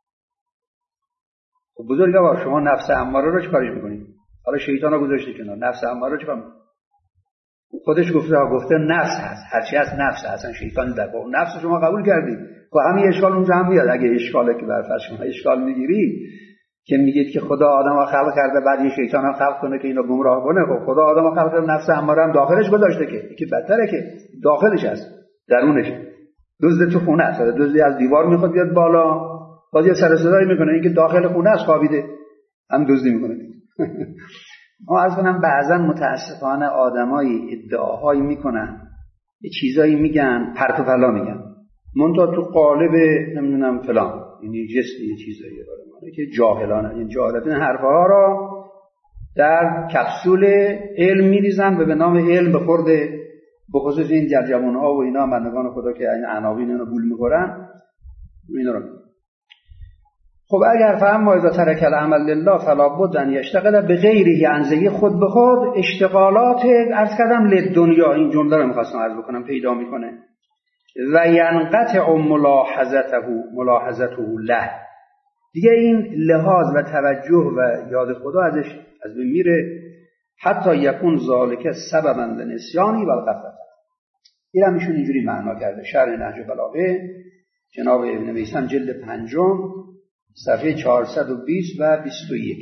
خب بزرگوار شما نفس اماره رو چیکارش میکنید؟ حالا شیطان رو گذاشته کنار، نفس اماره رو چیکار میکنید؟ خودش گفته نفس هست، هرچی هست نفس هست، اصلا شیطان در با نفس شما قبول کردید. خب همین اشکال اونجا هم میاد. اگه اشکاله که بر فرض شما اشکال میگیرید که میگید که خدا آدمو خلق کرده بعد یه شیطان هم خلق کنه که اینو گمراه کنه، خب خدا آدمو خلق کرده نفس اماره هم داخلش گذاشته که بدتره، که داخلش هست، درونش. دزد تو خونه است، دزدی از دیوار میخواد بیاد بالا، باز یه سر صدایی میکنه، این که داخل خونه است خوابیده هم دزدی میکنه. ما از کنم بعضا متاسفانه آدمایی ادعاهایی میکنن، یه چیزایی میگن، پرت و پلا میگن، منتها تو قالب نمیدونم فلان، یعنی جسمی یه چیزایی برای که جاهلانه، این جاهلات این حرفها را در کپسول علم میریزن و به نام علم بخورده، بخصوص این جوان‌ها و اینا بندگان خدا که این عناوین اینو گول میخورن اینا رو. خب اگر فهم ما اذا ترک العمل لله فلا بد ان یشتغل بغیره، انزه خود به خود اشتغالات عرض کردم لدنیا، این جمله رو می‌خواستم عرض بکنم، پیدا میکنه و ینقطع ملاحظته له، دیگه این لحاظ و توجه و یاد خدا ازش از بین میره، حتی یکون ذالک سببا لنسیانی و الغفلة. این هم ایشون اینجوری معنا کرده، شرح نهج بلاغه جناب ابن میثم جلد 5 صفحه 420 و 21.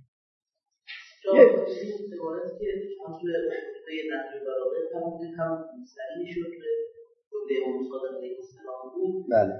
بله.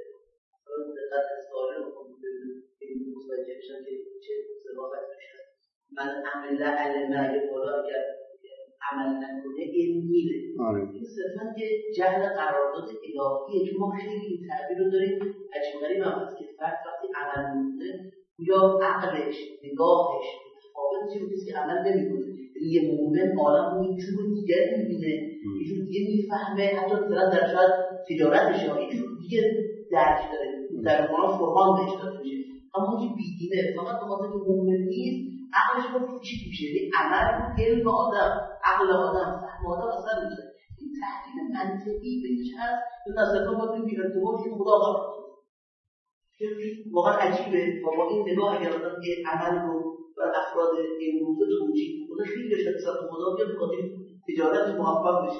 من عمل علم بالا اگر عمل نکنه علم میره. این صرفا که جهل قرارداد الهیه، چون ما خیلی این تعبیر رو داریم عجیب غریب هم هست که فرد وقتی عمل میکنه یا عقلش، نگاهش متفاوت چیه با کسی که عمل نمیکنه. یه مومن عالم رو یه جور دیگری میبینه، یه جور دیگه میفهمه، حتی مثلا در شاید تجارتش یا یه جور دیگه درک داره، در قرآن فرمان بهش داده میشه. اما که بیدینه فقط به خاطر که مؤمن نیست عقلش رو پوچی میشه. یعنی عمل علم آدم، عقل آدم، فهم آدم اصلا میشه. این تحلیل منطقی بهش هست به نظر من باید بی ارتباط که خدا آقا واقعا عجیبه. با این نگاه اگر آدم عمل رو بر افراد امروزه توجیه کنه خیلی بشه نسبت به خدا بیاد بخاطر تجارت موفق بشه.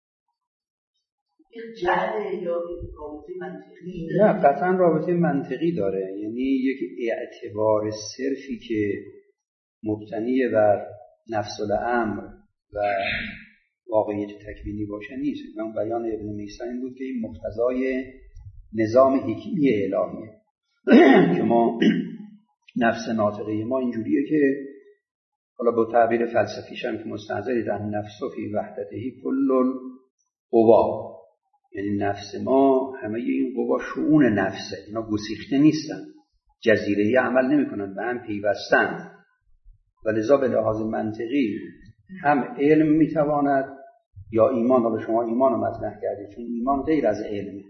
این جهل یا رابطه منطقی نه قطعا رابطه منطقی داره. یعنی یک اعتبار صرفی که مبتنی بر نفس الامر و واقعیت تکوینی باشه نیست. من بیان ابن میسر این بود که این مقتضای نظام حکمی الهیه که ما نفس ناطقه ما اینجوریه که حالا با تعبیر فلسفیش هم که مستحضری در نفس فی وحدتهی کل القوا، یعنی نفس ما همه این قوا شؤون نفسه، اینا گسیخته نیستن، جزیره‌ای عمل نمی‌کنن، به هم پیوستن و لذا به لحاظ منطقی هم علم میتواند یا ایمان. حالا شما ایمان رو مطرح کردید چون ایمان غیر از علمه.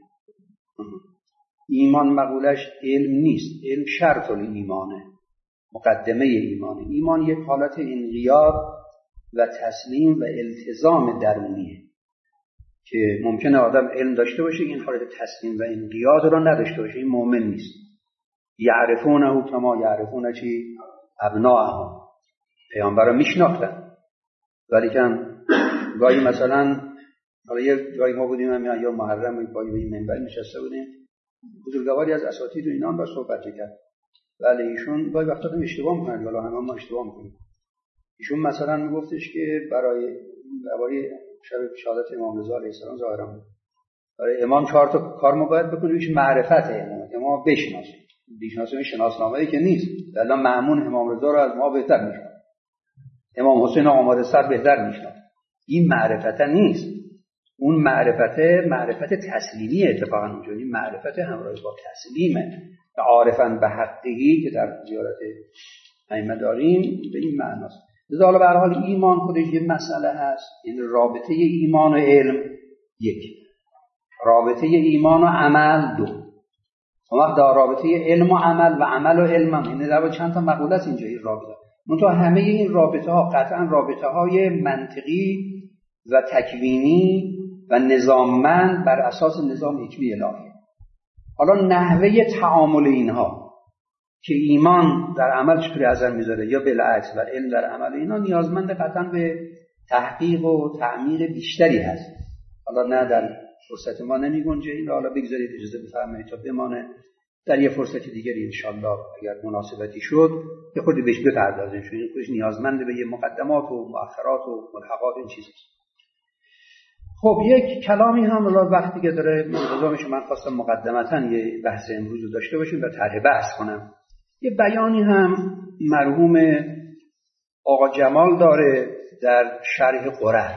ایمان مقولش علم نیست، علم شرط الایمانه، مقدمه ایمانه. ایمان یک حالت انقیاد و تسلیم و التزام درونیه که ممکنه آدم علم داشته باشه این حالت تسلیم و انقیاد رو نداشته باشه، این مؤمن نیست. یعرفونه کما یعرفونه چی؟ ابناءهم. پیامبر رو میشناختن ولیکن گاهی مثلا حالا یه جایی ما بودیم یا محرم با این منبر نشسته بودیم، بزرگواری از اساتید و اینا با صحبت کرد. ولی ایشون گاهی وقتا اشتباه میکنن، حالا همه ما اشتباه میکنیم. ایشون مثلا میگفتش که برای شب شهادت امام رضا علیه السلام ظاهرا برای امام 4 تا کار ما باید بکنیم. ایش معرفت امام بشناسیم. بیشناسیم شناسنامه‌ای که نیست. الان مأمون امام رضا رو از ما بهتر میشناسه، امام حسین آماده سر بهتر میشناسه. این معرفت نیست. اون معرفت تسلیمی اتفاقا اونجا. این معرفت همراه با تسلیمه. عارفاً به حقیقی که در زیارت ائمه داریم به این معناست. لذا حالا به هر حال ایمان خودش یه مسئله هست. این رابطه ایمان و علم یک، رابطه ایمان و عمل دو. وقت در رابطه علم و عمل و علم هم این در چند تا مقوله است اینجا این رابطه. منتها همه این رابطه ها قطعا رابطه های منطقی و تکوینی و نظاممند بر اساس نظام حکمی الهی. حالا نحوه تعامل اینها که ایمان در عمل چطوری اثر میذاره یا بالعکس و علم در عمل، اینا نیازمند قطعا به تحقیق و تعمیق بیشتری هست. حالا نه در فرصت ما نمیگنجه این، حالا بگذارید اجازه بفرمایید تا بمانه در یه فرصت دیگری انشالله اگر مناسبتی شد یه خورده بهش بپردازیم، چون این خودش نیازمند به یه مقدمات و مؤخرات و ملحقات این چیزاست. خب یک کلامی هم حالا وقتی که داره منظورش من خواستم مقدمتاً یه بحث امروز رو داشته باشیم و طرح بحث کنم. یه بیانی هم مرحوم آقا جمال داره در شرح قرر.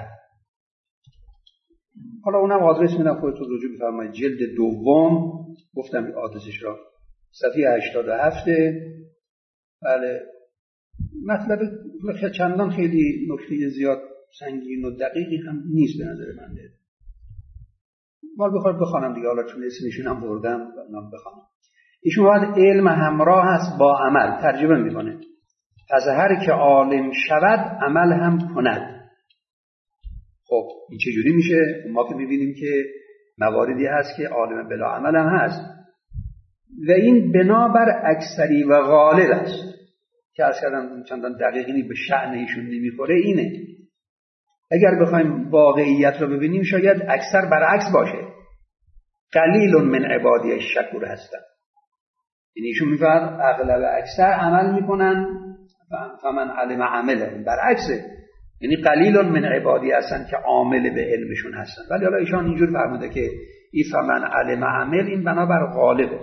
حالا اونم آدرس میدم خودتون رجوع بفرمایید. جلد دوم گفتم آدرسش را صفحه 87. بله مطلب چندان خیلی نکته زیاد سنگین و دقیقی هم نیست به نظر من. مال بخواد بخوانم دیگه، حالا چون اسمشون هم بردم من بخوانم. ایشون باید علم همراه هست با عمل ترجمه میکنه. پس هر که عالم شود عمل هم کند. خب این چجوری میشه؟ ما که میبینیم که مواردی هست که عالم بلا عمل هم هست و این بنابر اکثری و غالب است که از کردم چندان دقیقی به شأن ایشون نمیخوره. اینه اگر بخوایم واقعیت رو ببینیم شاید اکثر برعکس باشه. قلیل من عبادی الشکور هستن، یعنی ایشون میفرد اغلب اکثر عمل میکنن فمن علم عمله، برعکسه، یعنی قلیل من عبادی هستن که عامل به علمشون هستن. ولی حالا ایشان اینجور فرموده که این فمن علم عمل این بنابر غالبه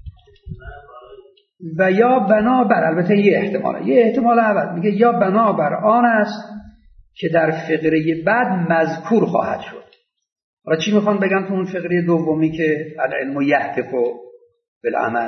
و یا بنابر، البته یه احتمال اول میگه یا بنابر آن است که در فقره بعد مذکور خواهد شد. حالا چی میخوان بگم تو اون فقره دومی که العلم یهتف بالعمل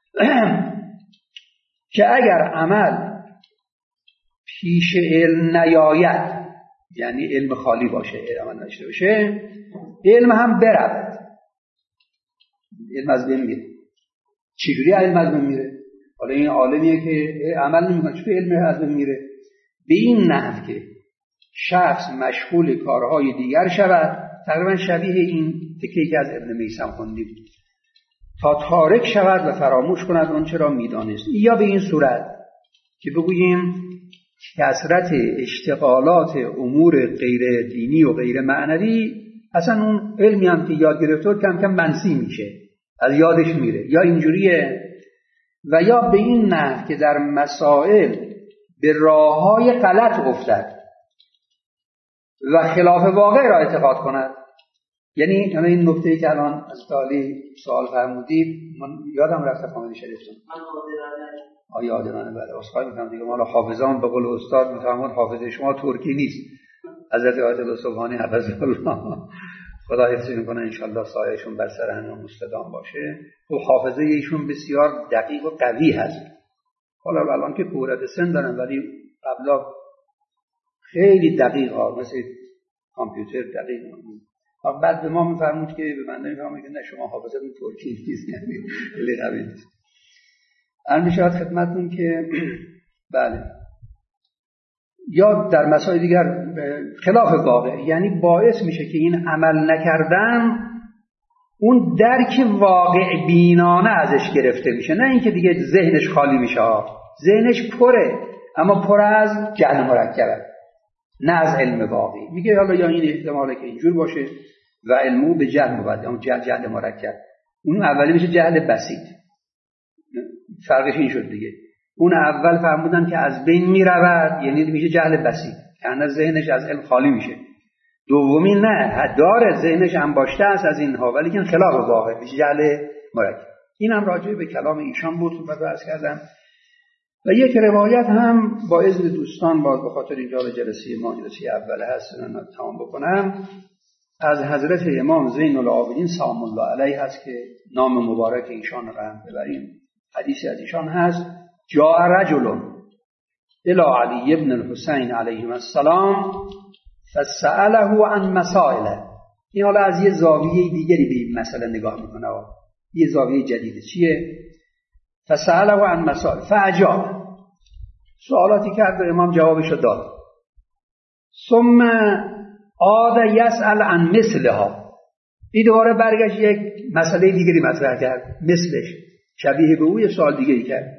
که اگر عمل پیش علم نیاید، یعنی علم خالی باشه، عمل نداشته باشه، علم هم برود، علم از بین میره. چجوری علم از بین میره؟ حالا این عالمیه که عمل نمیکنه، چون علم از بین میره. به این نحو که شخص مشغول کارهای دیگر شود، تقریبا شبیه این تکه‌ای که از ابن میثم خوندیم، تا تارک شود و فراموش کند آنچه را میدانست. یا به این صورت که بگوییم کثرت اشتغالات امور غیر دینی و غیر معنوی، اصلا اون علمی هم که یاد گرفته کم کم منسی میشه، از یادش میره، یا اینجوریه. و یا به این نحو که در مسائل به راههای غلط افتد و خلاف واقع را اعتقاد کند. یعنی این نکته‌ای که الان از تعالی سوال فرمودید، من یادم رفت کامل شریفتون. یادمانه بله، اسخای میکنم دیگه. ما حافظان به قول استاد میفهمون حافظه شما ترکی نیست. حضرت آیت الله سبحانی حفظه الله، خدا حفظ میکنه انشالله، سایه‌شون بر سر همه مستدام باشه. و حافظه ایشون بسیار دقیق و قوی هست. حالا الان که کورت سن دارن، ولی قبلا خیلی دقیق ها، مثل کامپیوتر دقیق بود. بعد به ما میفرمود که به من نمیفهمه که نه شما حافظتون ترکی نیست، یعنی خیلی قوی نیست. الان میشه خدمتتون که بله، یا در مسائل دیگر خلاف واقع، یعنی باعث میشه که این عمل نکردن اون درک واقع بینانه ازش گرفته میشه، نه اینکه دیگه ذهنش خالی میشه. ذهنش پره، اما پر از جهل مرکبه، نه از علم واقعی. میگه حالا یا این احتماله که اینجور باشه و علمو به جهل مبدل، اون جهل مرکب. اون اولی میشه جهل بسیط، فرقش این شد دیگه. اون اول فرمودن که از بین میرود، یعنی میشه جهل بسیط، یعنی ذهنش از علم خالی میشه. دومی نه، داره ذهنش انباشته است از اینها، ولی که خلاف واقع میشه جهل مرکب. این هم راجع به کلام ایشان بود و بحث کردم. و یک روایت هم با اذن دوستان، باز به خاطر اینجا جلسه ما جلسه اوله هست من تمام بکنم، از حضرت امام زین العابدین سلام الله علیه هست که نام مبارک ایشان را هم ببریم. حدیثی از ایشان هست: جاء رجل الى علی ابن الحسین علیه السلام فسأله عن مسائل. این حالا از یه زاویه دیگری به این مسئله نگاه میکنه، یه زاویه جدیده. چیه؟ فسأله عن مسائل فاجاب، سوالاتی کرد و امام جوابشو داد. ثم عاد یسأل عن مثلها، این دوباره برگشت یک مسئله دیگری مطرح کرد، مثلش شبیه به او یه سوال دیگری کرد.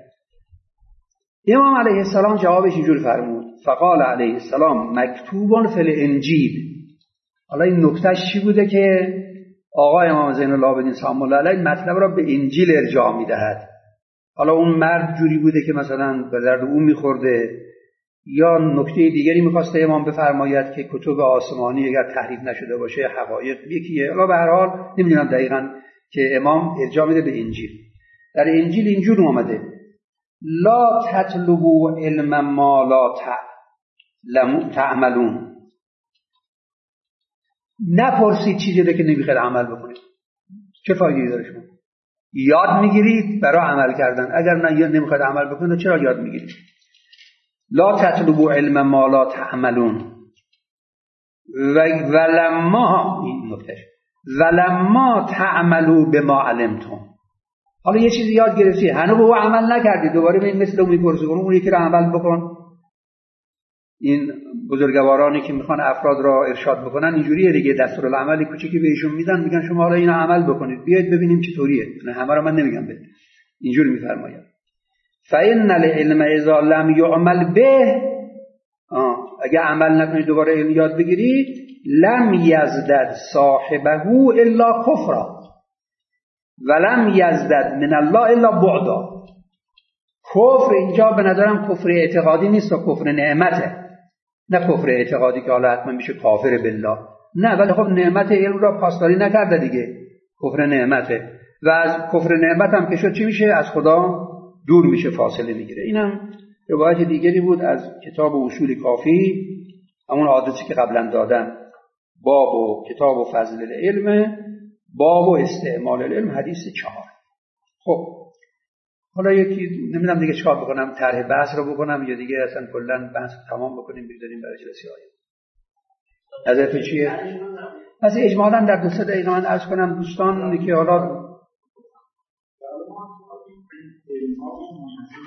امام علیه السلام جوابش اینجور فرمود: فقال علیه السلام مکتوب فی الانجیل. حالا این نکتهش چی بوده که آقا امام زین العابدین سلام الله علیه مطلب را به انجیل ارجاع میدهد. حالا اون مرد جوری بوده که مثلا به درد او میخورده، یا نکته دیگری میخواسته امام بفرماید که کتب آسمانی اگر تحریف نشده باشه حقایق یکیه. حالا به هر حال نمیدونم دقیقاً، که امام ارجاع میده به انجیل. در انجیل اینجور اومده: لا تطلبوا علم ما لا تعملون. نپرسید چیزی که نمیخواد عمل بکنید. چه فایده‌ای داره شما؟ یاد میگیرید برای عمل کردن، اگر نه نمیخواد عمل بکنید چرا یاد میگیرید؟ لا تطلبوا علم ما لا تعملون ولما، این نکتهش، ولما تعملوا بما علمتم. حالا یه چیزی یاد گرفتی، هنوز به او عمل نکردی، دوباره به این مثل اون میپرسی کنم اون یکی رو عمل بکن. این بزرگوارانی که میخوان افراد را ارشاد بکنن اینجوریه دیگه، دستورالعملی کوچیکی بهشون میدن، میگن شما حالا اینو عمل بکنید، بیاید ببینیم چطوریه. نه همه رو من نمیگم بده، اینجوری میفرماید: فإن العلم اذا لم يعمل به، اگه عمل نکنید دوباره علم یاد بگیرید، لم یزدد صاحبه الا کفرا ولم یزدد من الله الا بعدا. کفر اینجا به نظرم کفر اعتقادی نیست، کفر نعمته، نه کفر اعتقادی که حالا حتما میشه کافر بالله، نه، ولی خب نعمت علم را پاسداری نکرده دیگه، کفر نعمته. و از کفر نعمت هم که شد چی میشه؟ از خدا دور میشه، فاصله میگیره. اینم روایت دیگری بود از کتاب اصول کافی، همون عادتی که قبلا دادم، باب و کتاب و فضل العلم، باب و استعمال العلم، حدیث 4. خب حالا یکی نمیدونم دیگه چیکار بکنم، طرح بحث رو بکنم یا دیگه اصلا کلا بحث تمام بکنیم بذاریم برای جلسه آینده. نظرت چیه؟ پس اجمالاً در 2-3 دقیقه من عرض کنم دوستان که حالا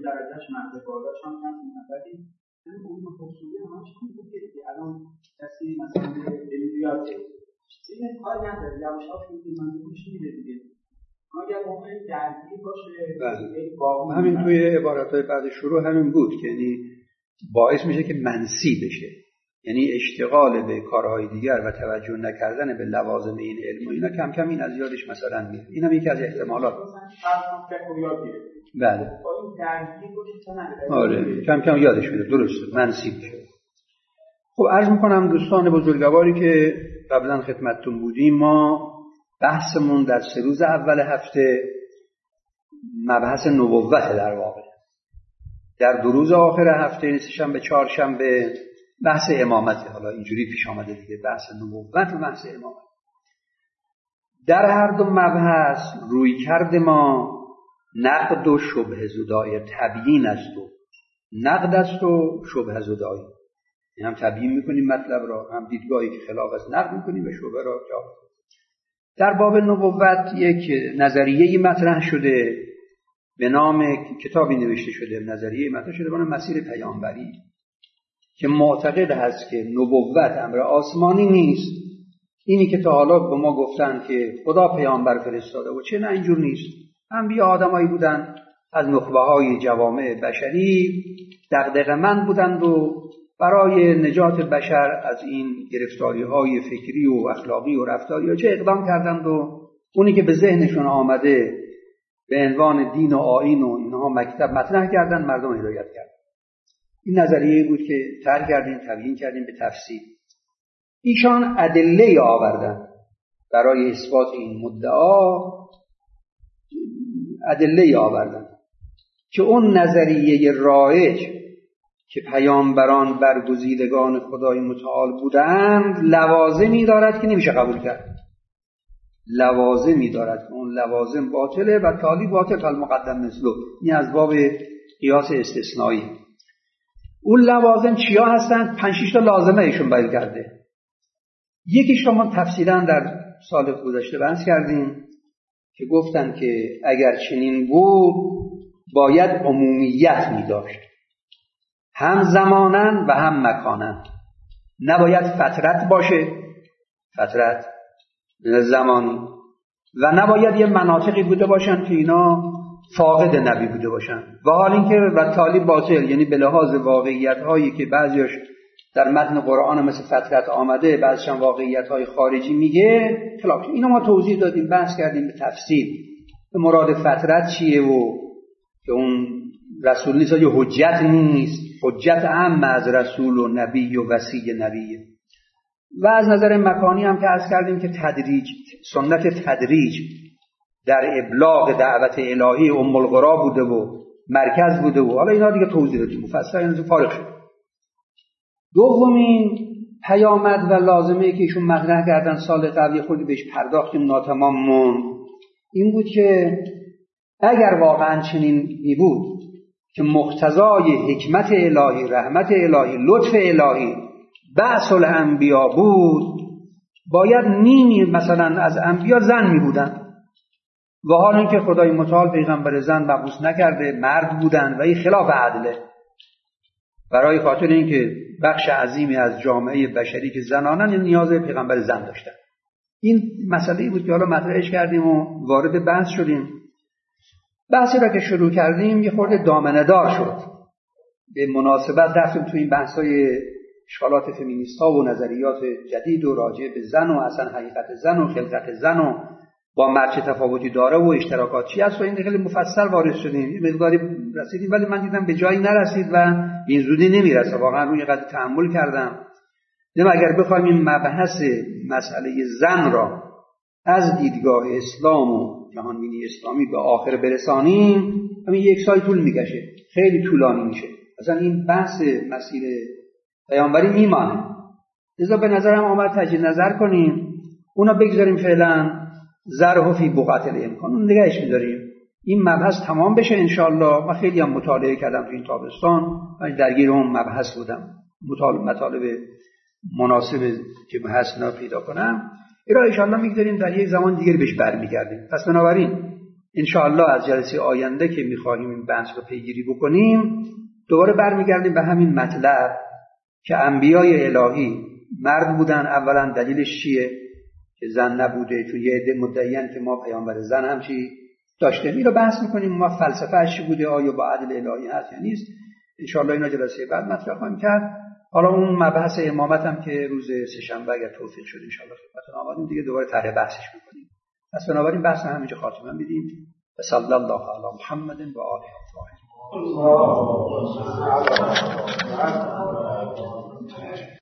درجهش مرد بالاش هم ولی اون خصوصی همش خوبه که الان کسی مثلا بیاد این کاری نداره یواشاش منظورش میره دیگه اگر واقعا درگیر باشه همین توی عبارت‌های بعد شروع همین بود که یعنی باعث میشه که منسی بشه، یعنی اشتغال به کارهای دیگر و توجه نکردن به لوازم این علم و اینا کم کم این از یادش مثلا میره. این هم یکی از احتمالات. بله. آره کم کم یادش میره، درسته، منسی بشه. خب عرض میکنم دوستان بزرگواری که قبلا خدمتتون بودیم، ما بحثمون در 3 روز اول هفته مبحث نبوت در واقع، در 2 روز آخر هفته سه‌شنبه چهارشنبه بحث امامت. حالا اینجوری پیش آمده دیگه، بحث نبوت و بحث امامت. در هر دو مبحث رویکرد ما نقد و شبهه زدایی، تبیین است و نقد است و شبهه زدایی. این هم تبیین میکنیم مطلب را، هم دیدگاهی که خلاف است نقد میکنیم و شبهه را جا. در باب نبوت یک نظریه‌ای مطرح شده به نام، کتابی نوشته شده، نظریه مطرح شده به نام مسیر پیامبری، که معتقد هست که نبوت امر آسمانی نیست. اینی که تا حالا به ما گفتن که خدا پیامبر فرستاده و چه، نه اینجور نیست. انبیا آدمایی بودن از نخبه‌های جوامع بشری، دغدغه‌مند بودند و برای نجات بشر از این گرفتاری‌های فکری و اخلاقی و رفتاری چه اقدام کردند و اونی که به ذهنشون آمده به عنوان دین و آیین و اینها مکتب مطرح کردن، مردم هدایت کردن. این نظریه بود که طرح کردیم، تبیین کردیم به تفصیل. ایشان ادله آوردن برای اثبات این مدعا، ادله آوردن که اون نظریه رایج که پیامبران برگزیدگان خدای متعال بودند لوازمی دارد که نمیشه قبول کرد. لوازمی دارد که اون لوازم باطله و تالی باطل فالمقدم مثله. این از باب قیاس استثنایی. اون لوازم چیا هستند؟ 5-6 تا لازمه ایشون بیان کرده. یکی شما تفصیلا در سال گذشته بحث کردیم که گفتن که اگر چنین بود باید عمومیت می داشت، هم زمانن و هم مکانن. نباید فترت باشه، فترت زمانی، و نباید یه مناطقی بوده باشن که اینا فاقد نبی بوده باشن. و حال اینکه و تالی باطل، یعنی به لحاظ واقعیت هایی که بعضیش در متن قرآن مثل فترت آمده، بعضیش هم واقعیت های خارجی میگه خلاف. اینو ما توضیح دادیم، بحث کردیم به تفصیل به مراد فترت چیه و که اون رسول نیست یا حجت نیست، حجت عام از رسول و نبی و وصی نبیه. و از نظر مکانی هم که عرض کردیم که تدریج، سنت تدریج در ابلاغ دعوت الهی ام القرا بوده و مرکز بوده و حالا اینا دیگه توضیح دادیم مفصل، یعنی فارغ شد. دومین پیامد و لازمه که ایشون مطرح کردن سال قبل خود بهش پرداختیم ناتمام موند، این بود که اگر واقعا چنین بود که مقتضای حکمت الهی، رحمت الهی، لطف الهی بعث الانبیا بود، باید نیمی مثلا از انبیا زن می بودن. و حال اینکه خدای متعال پیغمبر زن مبعوث نکرده، مرد بودن و این خلاف عدله. برای خاطر اینکه بخش عظیمی از جامعه بشری که زنانن نیاز به پیغمبر زن داشتن. این مسئله بود که حالا مطرحش کردیم و وارد بحث شدیم. بحثی را که شروع کردیم یه خورده دامنه‌دار شد. به مناسبت رفتیم تو این بحث‌های اشکالات فمینیست‌ها و نظریات جدید و راجع به زن و اصلا حقیقت زن و خلقت زن و با مرد چه تفاوتی داره و اشتراکات چی هست و این خیلی مفصل وارد شدیم. مقداری رسیدیم ولی من دیدم به جایی نرسید و این زودی نمیرسه. واقعا روی قضیه تأمل کردم. اگر بخوایم این مبحث مسئله زن را از دیدگاه اسلام و جهانبینی اسلامی به آخر برسانیم، همین 1 سال طول میکشه، خیلی طولانی میشه. اصلا این بحث مسیر پیامبری میمانه. لذا به نظرم آمد تجدید نظر کنیم، اونا بگذاریم فعلا ذره فی بقعة الامکان، اون نگهش می‌داریم. این مبحث تمام بشه انشالله. من خیلی هم مطالعه کردم تو این تابستان، من درگیر اون مبحث بودم، مطالب مناسب که بحث پیدا کنم. اینا انشالله می‌گذاریم در یک زمان دیگه بهش برمیگردیم. پس بنابراین انشاءالله از جلسه آینده که میخواهیم این بحث رو پیگیری بکنیم دوباره برمیگردیم به همین مطلب که انبیای الهی مرد بودن. اولا دلیلش چیه که زن نبوده؟ چون یه عده مدعیان که ما پیامبر زن هم چی داشتیم. این رو بحث میکنیم ما فلسفه‌اش چی بوده، آیا با عدل الهی هست یا نیست. انشاءالله اینا جلسه بعد مطرح خواهیم کرد. حالا اون مبحث امامت هم که روز سه‌شنبه اگر توفیق شد انشاءالله خدمتتون آمدیم دیگه دوباره طرح بحثش میکنیم. پس بنابراین بحث همینجا خاتمه میدیم. صلی الله علی محمد و آله الطاهرین.